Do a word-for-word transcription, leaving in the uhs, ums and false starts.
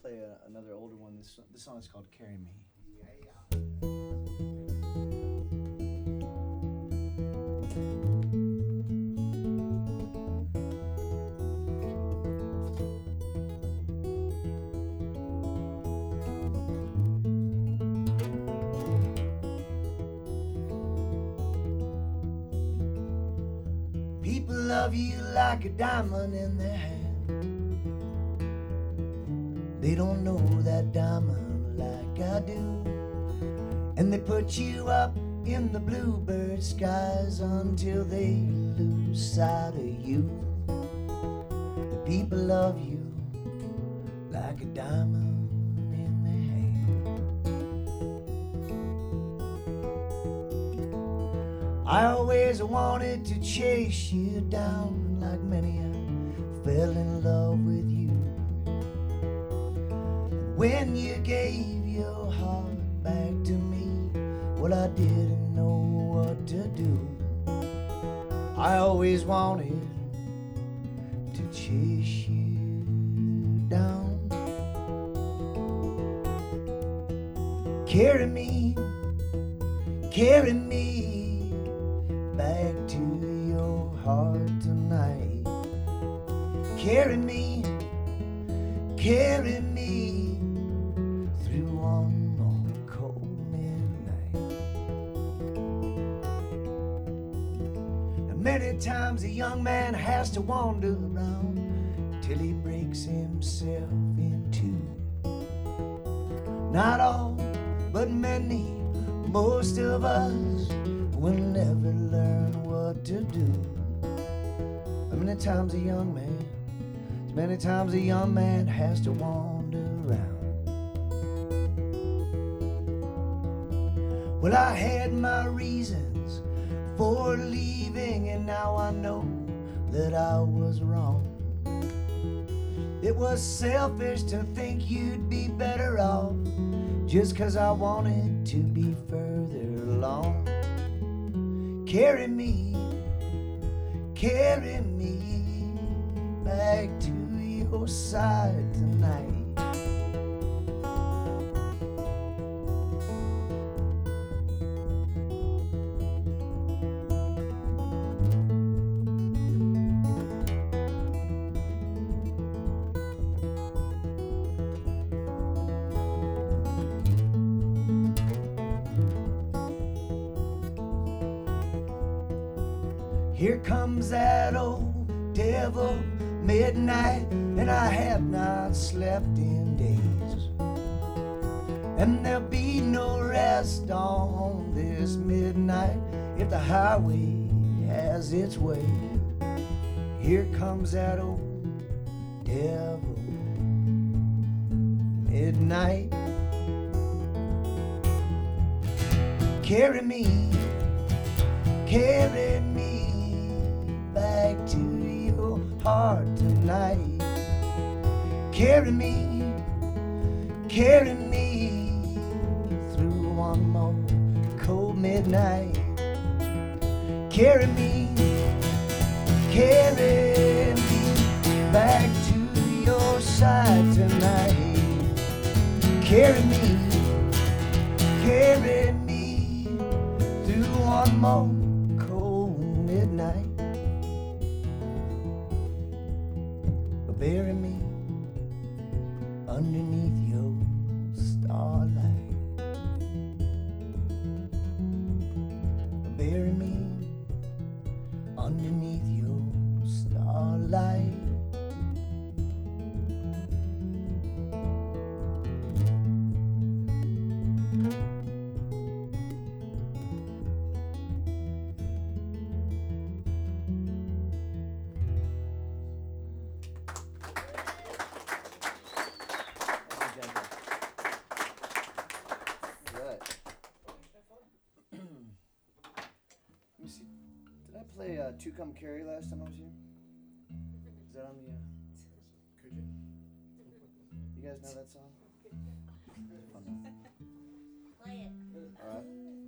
play a, another older one. This this song is called "Carry Me." People love you like a diamond in their hand. They don't know that diamond like I do. And they put you up in the bluebird skies until they lose sight of you. The people love you like a diamond in their hand. I always wanted to chase you down, like many I fell in love with you. When you gave your heart back to me, well, I didn't know what to do. I always wanted to chase you down. Carry me, carry me back to your heart tonight. Carry me, carry me through one more cold midnight. And many times a young man has to wander around till he breaks himself in two. Not all, but many, most of us will never learn what to do. How many times a young man, as many times a young man has to wander around. Well, I had my reasons for leaving, and now I know that I was wrong. It was selfish to think you'd be better off just 'cause I wanted to be further along. Carry me, carry me back to your side tonight. Here comes that old devil, midnight, and I have not slept in days. And there'll be no rest on this midnight if the highway has its way. Here comes that old devil, midnight. Carry me, carry me back to your heart tonight. Carry me, carry me through one more cold midnight. Carry me, carry me back to your side tonight. Carry me, carry me through one more cold midnight. Bury me underneath your starlight. Bury me underneath your starlight. Play uh, "To Come Carry" last time I was here? Is that on the? Uh... Could you? You guys know that song? Fun. Play it. All right.